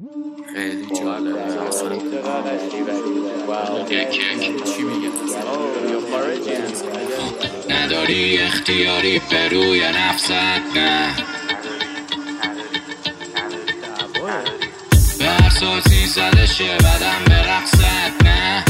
خیلی جالبه اصلا. چی میگه؟ نداری اختیاری به روی نفست، نه به هر سازی زده شه بدم به رقصت، نه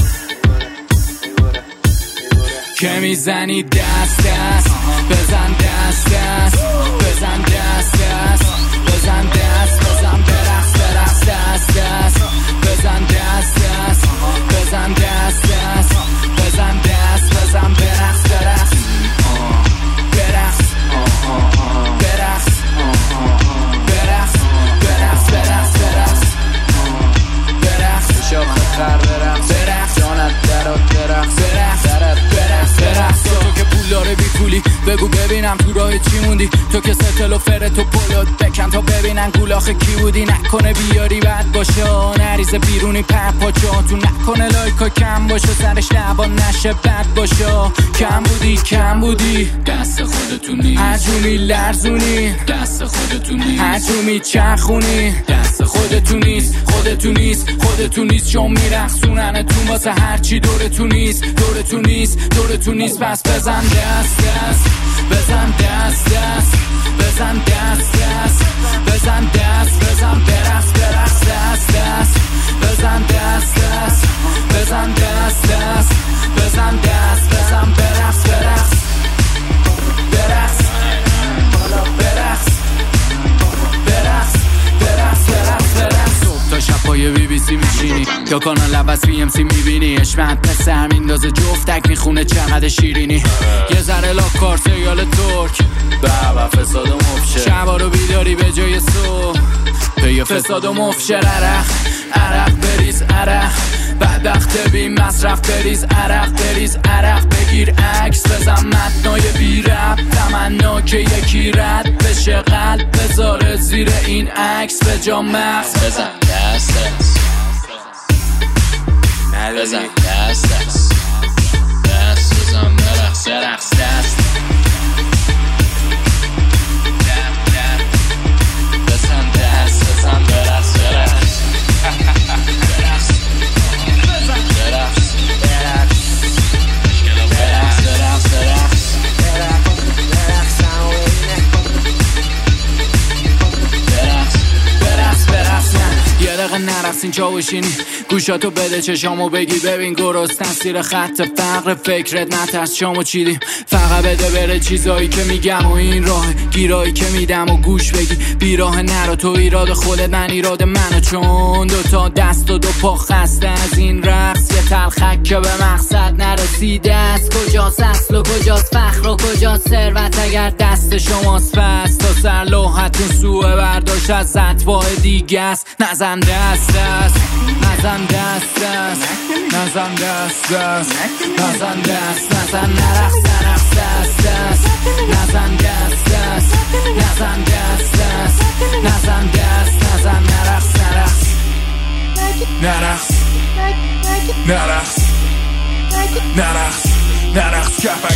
که میزنی دست دست بزن دست دست بزن دست دست بزن دست بزن برقص برقص دست دست بزن دست دست بزن دست دست بزن دست بزن برقص برقص برقص برقص برقص برقص برقص برقص برقص شاخ خر برقص برقص جانت درات برقص برقص تو که پول داره بی پولی بگو ببینم تو راه چی موندی، تو که ستل و فرت و پلوت بکن تا ببینن گولاخ کی بودی، نکنه بیاری بد باشه نریزه بیرونی پر پاچا تو، نکنه لایکا کم باشه سرش لبان نشه بد باشه، کم بودی دست خودتونی هجومی لرزونی دست خودتونی هجومی چرخونی دست خودتونیست خودتونیست چون میرخصونن تو واسه هرچی دورتون نیست پس بزن دست دست بزن دست دست بزن دست دست بزن دست بزن برقص دست دست بزن دست دست بزن دست دست بزن دست بزن برقص برقص تا شبای بی بی سی میشینی یا کانال لباس بی ام سی میبینی، اشمت پسر میندازه جفتک میخونه چقدر شیرینی، یه ذره لاکار سیال ترک بابا فساد و مفشه، شبا رو بیداری به جای صبح به فساد و مفشه، عرق بریز عرق بدبخت بی مصرف بریز عرق بگیر عکس بزن متنای بی رب تمنا که یکی رد بشه قلب بذاره زیر این عکس به جا مغز بزن دست دست بزن دست دست بزن برقص دست بزن دست بزن برقص یه دقیقه نرقصین جا بشینی گوشاتو بده چشامو بگی ببین گرستن سیر خط فقر فکرت نترس شامو چیدیم فقط بده بره چیزایی که میگم و این راه گیرایی که میدم و گوش بگی بیراه نرو تو ایراد خودت من ایراد منو چون دوتا دست و دو پا خسته از این رقص یه تلخک که به مقصد نرسیده است کجاست اصل و کجاست فخر و کجاست ثروت اگر دست شماست پس تا سر لوحتون سوء برداشت از اتباع دیگه است نزن دست دست نزن دست دست نزن دست دست نزن دست نزن نرقص دست دست نزن دست دست نزن دست دست نزن دست نزن نرقص نرقص کفک